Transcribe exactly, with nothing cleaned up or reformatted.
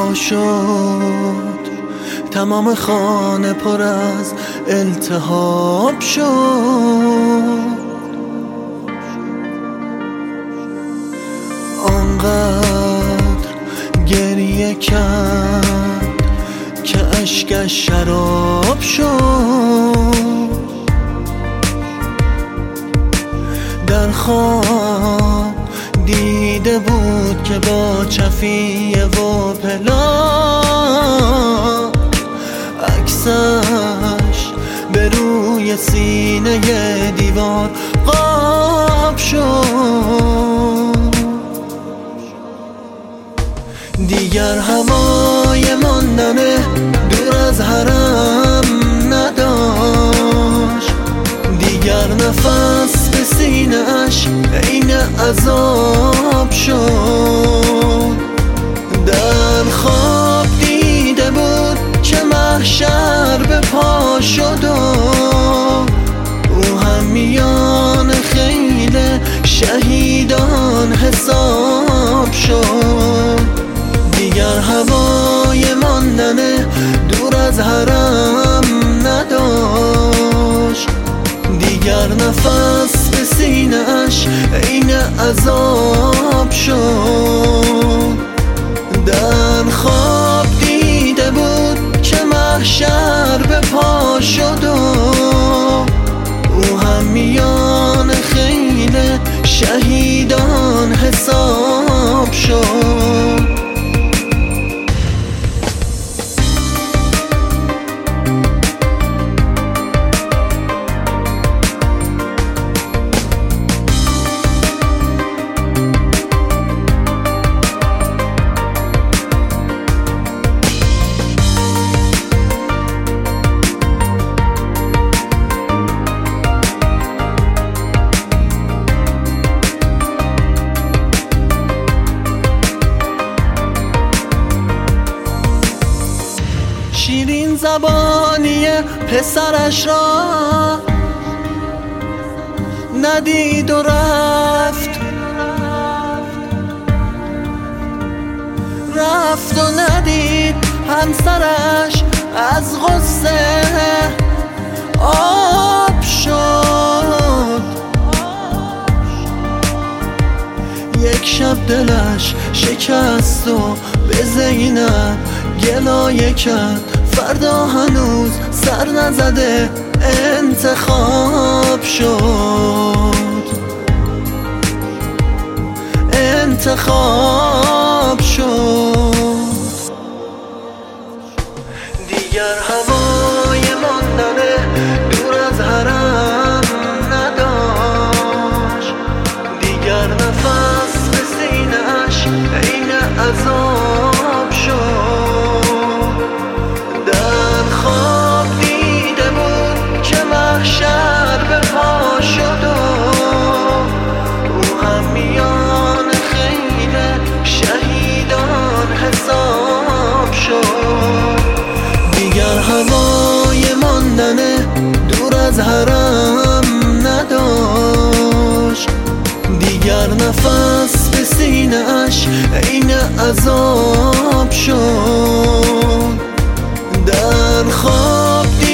پا شد، تمام خانه پر از التهاب شد. آنقدر گریه کرد که اشکش شراب شد. در خواب دیده بود که با چفیه و پلاک عکسش به روی سینه دیوار قاب شد. دیگر هوای ماندن دور از حرم نداشت، دیگر نفس به سینه اش عین عذاب شد. در خواب دیده بود که محشر به پا شد و او هم میان خیل شهیدان حساب شد. دیگر هوای ماندن دور از حرم نداشت، دیگر نفس به سینه اش عین عذاب شد. در خواب دیده بود که محشر به پا شد و او هم میان خیل شهیدان حساب شد. شیرین زبانی پسرش را ندید و رفت، رفت و ندید همسرش از غصه آب شد. یک شب دلش شکست و به زینب گلایه کرد، فردا هنوز سر نزده انتخاب شد، انتخاب شد. دیگر هوای ماندن دور از حرم نداشت، دیگر نفس به سینه اش عین عذاب شد. در خواب دیده بود که محشر به پا شد و او هم میان خیل شهیدان حساب شد. دیگر هوای ماندن دور از حرم نداشت، دیگر نفس به سینه اش عین عذاب شد. در خواب